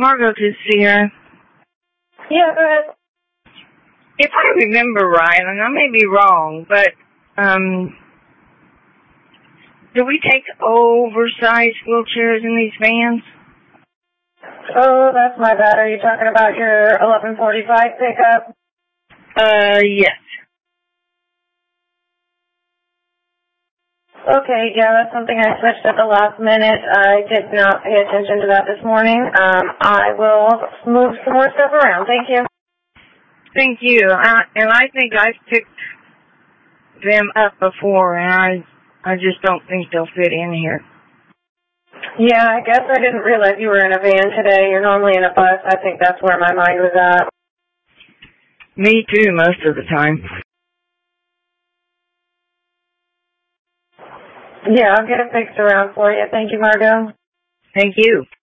Margot to see her. Yeah, go ahead. If I remember right, and I may be wrong, but do we take oversized wheelchairs in these vans? Oh, that's my bad. Are you talking about your 1145 pickup? Yes. Okay, yeah, that's something I switched at the last minute. I did not pay attention to that this morning. I will move some more stuff around. Thank you. Thank you. And I think I've picked them up before, and I just don't think they'll fit in here. Yeah, I guess I didn't realize you were in a van today. You're normally in a bus. I think that's where my mind was at. Me too, most of the time. Yeah, I'll get it fixed around for you. Thank you, Margot. Thank you.